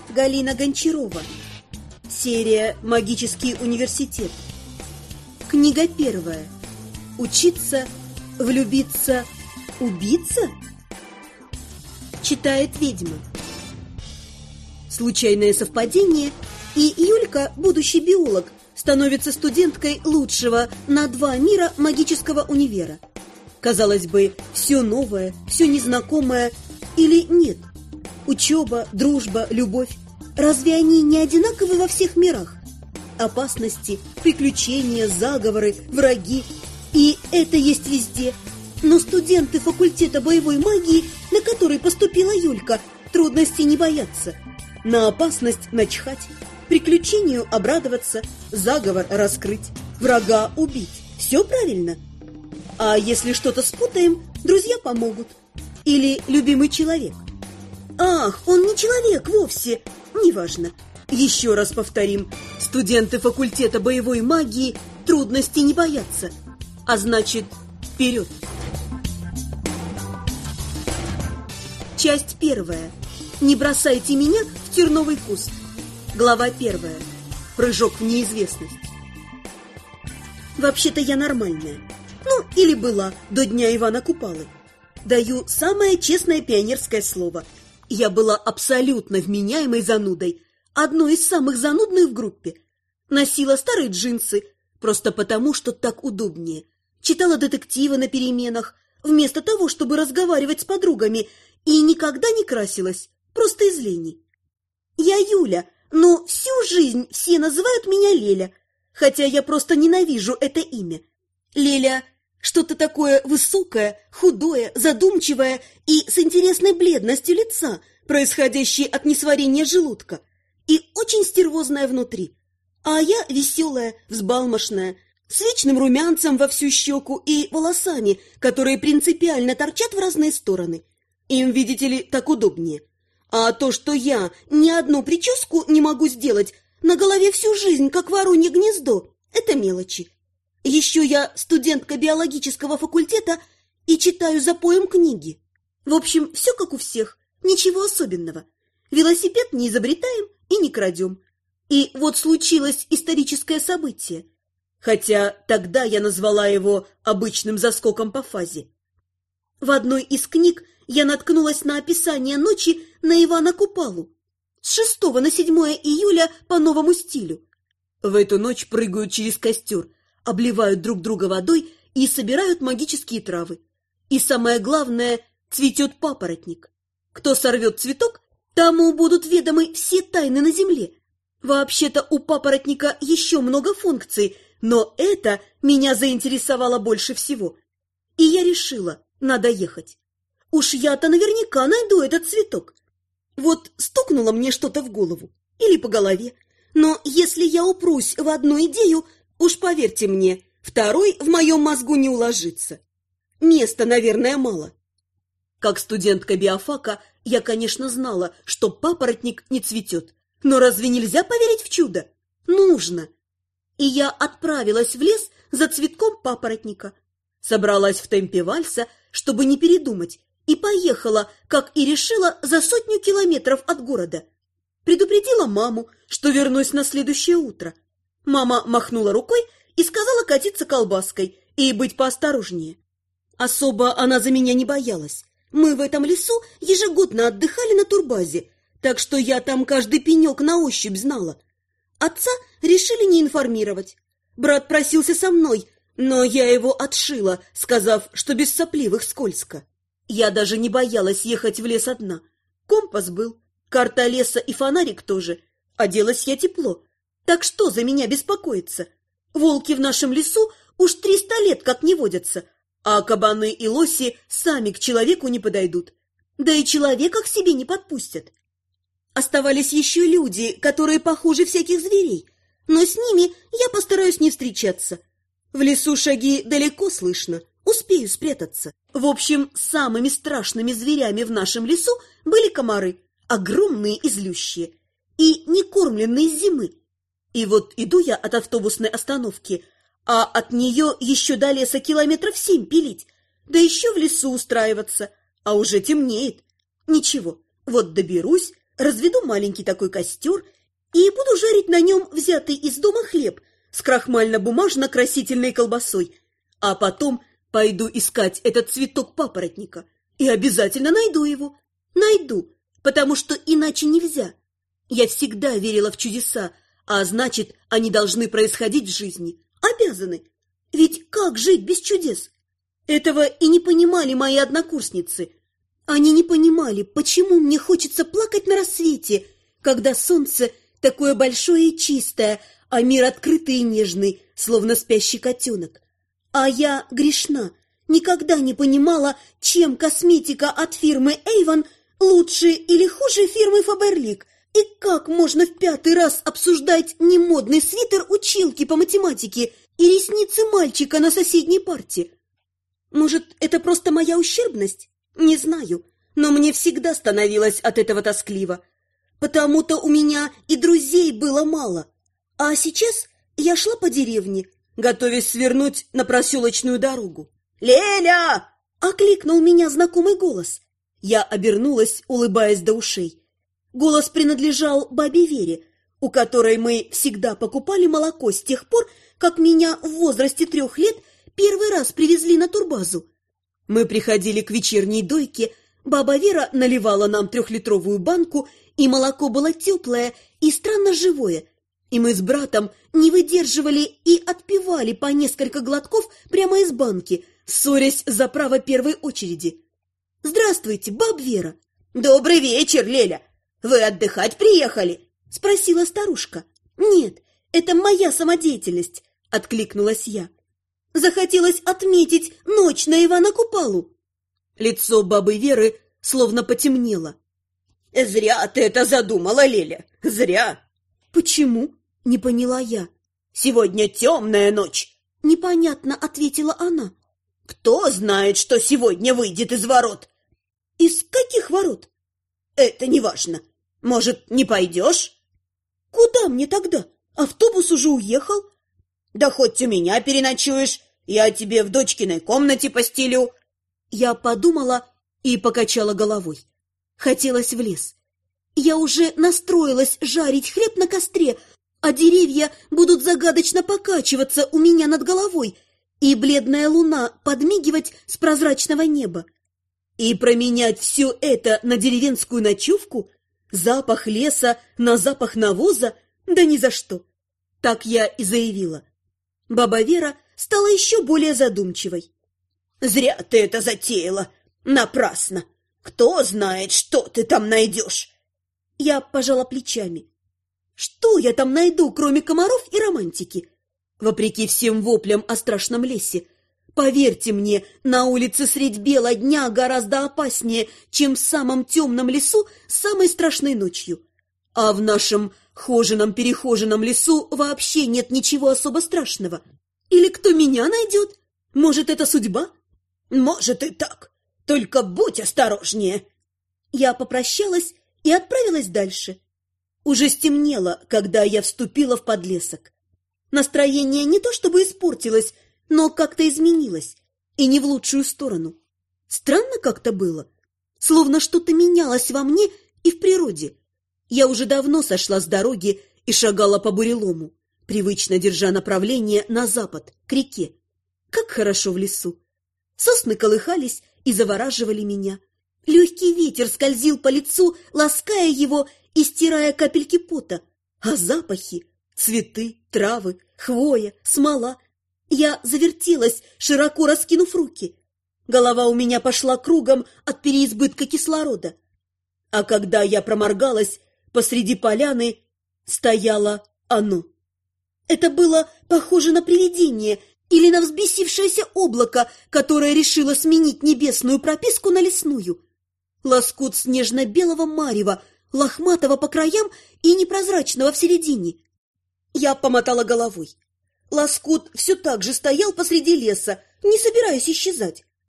Галина Гончарова. Серия «Магический университет». Книга первая. Учиться, влюбиться, убиться? Читает ведьма. Случайное совпадение, и Юлька, будущий биолог, становится студенткой лучшего на 2 мира магического универа. Казалось бы, все новое, все незнакомое или нет? Учеба, дружба, любовь. Разве они не одинаковы во всех мирах? Опасности, приключения, заговоры, враги. И это есть везде. Но студенты факультета боевой магии, на который поступила Юлька, трудностей не боятся. На опасность начхать, приключению обрадоваться, заговор раскрыть, врага убить. Все правильно? А если что-то спутаем, друзья помогут. Или любимый человек. Ах, он не человек вовсе. Неважно. Еще раз повторим. Студенты факультета боевой магии трудностей не боятся. А значит, вперед. Часть первая. Не бросайте меня в терновый куст. Глава первая. Прыжок в неизвестность. Вообще-то я нормальная. Ну, или была до дня Ивана Купалы. Даю самое честное пионерское слово. Я была абсолютно вменяемой занудой. Одной из самых занудных в группе. Носила старые джинсы, просто потому, что так удобнее. Читала детективы на переменах, вместо того, чтобы разговаривать с подругами, и никогда не красилась, просто из лени. Я Юля, но всю жизнь все называют меня Леля, хотя я просто ненавижу это имя. Леля – что-то такое высокое, худое, задумчивое и с интересной бледностью лица, происходящей от несварения желудка, и очень стервозная внутри. А я веселая, взбалмошная, с вечным румянцем во всю щеку и волосами, которые принципиально торчат в разные стороны. Им, видите ли, так удобнее. А то, что я ни одну прическу не могу сделать, на голове всю жизнь, как воронье гнездо, это мелочи. Еще я студентка биологического факультета и читаю запоем книги. В общем, все как у всех, ничего особенного. Велосипед не изобретаем и не крадем. И вот случилось историческое событие. Хотя тогда я назвала его обычным заскоком по фазе. В одной из книг я наткнулась на описание ночи на Ивана Купалу. С 6 на 7 июля по новому стилю. В эту ночь прыгают через костер, обливают друг друга водой и собирают магические травы. И самое главное, цветет папоротник. Кто сорвет цветок, тому будут ведомы все тайны на земле. Вообще-то у папоротника еще много функций, но это меня заинтересовало больше всего. И я решила, надо ехать. Уж я-то наверняка найду этот цветок. Вот стукнуло мне что-то в голову или по голове. Но если я упрусь в одну идею, уж поверьте мне, второй в моем мозгу не уложится. Места, наверное, мало. Как студентка биофака, я, конечно, знала, что папоротник не цветет. Но разве нельзя поверить в чудо? Нужно. И я отправилась в лес за цветком папоротника. Собралась в темпе вальса, чтобы не передумать, и поехала, как и решила, за 100 километров от города. Предупредила маму, что вернусь на следующее утро. Мама махнула рукой и сказала катиться колбаской и быть поосторожнее. Особо она за меня не боялась. Мы в этом лесу ежегодно отдыхали на турбазе, так что я там каждый пенек на ощупь знала. Отца решили не информировать. Брат просился со мной, но я его отшила, сказав, что без сопливых скользко. Я даже не боялась ехать в лес одна. Компас был, карта леса и фонарик тоже. Оделась я тепло. Так что за меня беспокоиться? Волки в нашем лесу уж 300 лет как не водятся, а кабаны и лоси сами к человеку не подойдут. Да и человека к себе не подпустят. Оставались еще люди, которые похуже всяких зверей, но с ними я постараюсь не встречаться. В лесу шаги далеко слышно, успею спрятаться. В общем, самыми страшными зверями в нашем лесу были комары, огромные и злющие, и не кормленные с зимы. И вот иду я от автобусной остановки, а от нее еще до леса километров 7 пилить, да еще в лесу устраиваться, а уже темнеет. Ничего, вот доберусь, разведу маленький такой костер и буду жарить на нем взятый из дома хлеб с крахмально-бумажно-красительной колбасой, а потом пойду искать этот цветок папоротника и обязательно найду его. Найду, потому что иначе нельзя. Я всегда верила в чудеса, а значит, они должны происходить в жизни. Обязаны. Ведь как жить без чудес? Этого и не понимали мои однокурсницы. Они не понимали, почему мне хочется плакать на рассвете, когда солнце такое большое и чистое, а мир открытый и нежный, словно спящий котенок. А я грешна, никогда не понимала, чем косметика от фирмы Avon лучше или хуже фирмы Faberlic, и как можно в 5-й раз обсуждать немодный свитер училки по математике и ресницы мальчика на соседней парте. Может, это просто моя ущербность? Не знаю, но мне всегда становилось от этого тоскливо. Потому-то у меня и друзей было мало. А сейчас я шла по деревне, готовясь свернуть на проселочную дорогу. «Леля!» — окликнул меня знакомый голос. Я обернулась, улыбаясь до ушей. Голос принадлежал бабе Вере, у которой мы всегда покупали молоко с тех пор, как меня в возрасте 3 лет первый раз привезли на турбазу. Мы приходили к вечерней дойке, баба Вера наливала нам 3-литровую банку, и молоко было теплое и странно живое, и мы с братом не выдерживали и отпивали по несколько глотков прямо из банки, ссорясь за право первой очереди. «Здравствуйте, баб Вера!» «Добрый вечер, Леля! Вы отдыхать приехали?» — спросила старушка. «Нет, это моя самодеятельность», — откликнулась я. «Захотелось отметить ночь на Ивана Купалу». Лицо бабы Веры словно потемнело. «Зря ты это задумала, Леля, зря!» «Почему?» — не поняла я. «Сегодня темная ночь!» — непонятно ответила она. «Кто знает, что сегодня выйдет из ворот?» «Из каких ворот?» «Это не важно. Может, не пойдешь?» «Куда мне тогда? Автобус уже уехал». «Да хоть у меня переночуешь, я тебе в дочкиной комнате постелю». Я подумала и покачала головой. Хотелось в лес. Я уже настроилась жарить хлеб на костре, а деревья будут загадочно покачиваться у меня над головой, и бледная луна подмигивать с прозрачного неба. И променять все это на деревенскую ночевку, запах леса на запах навоза, да ни за что. Так я и заявила. Баба Вера стала еще более задумчивой. «Зря ты это затеяла, напрасно. Кто знает, что ты там найдешь?» Я пожала плечами. Что я там найду, кроме комаров и романтики? Вопреки всем воплям о страшном лесе, поверьте мне, на улице средь бела дня гораздо опаснее, чем в самом темном лесу самой страшной ночью. А в нашем хоженом-перехоженном лесу вообще нет ничего особо страшного. Или кто меня найдет? Может, это судьба? Может и так. Только будь осторожнее. Я попрощалась и отправилась дальше. Уже стемнело, когда я вступила в подлесок. Настроение не то чтобы испортилось, но как-то изменилось, и не в лучшую сторону. Странно как-то было, словно что-то менялось во мне и в природе. Я уже давно сошла с дороги и шагала по бурелому, привычно держа направление на запад, к реке. Как хорошо в лесу! Сосны колыхались и завораживали меня. Легкий ветер скользил по лицу, лаская его и стирая капельки пота. А запахи — цветы, травы, хвоя, смола. Я завертелась, широко раскинув руки. Голова у меня пошла кругом от переизбытка кислорода. А когда я проморгалась, посреди поляны стояло оно. Это было похоже на привидение или на взбесившееся облако, которое решило сменить небесную прописку на лесную. Лоскут снежно-белого марева, лохматого по краям и непрозрачного в середине. Я помотала головой. Лоскут все так же стоял посреди леса, не собираясь исчезать.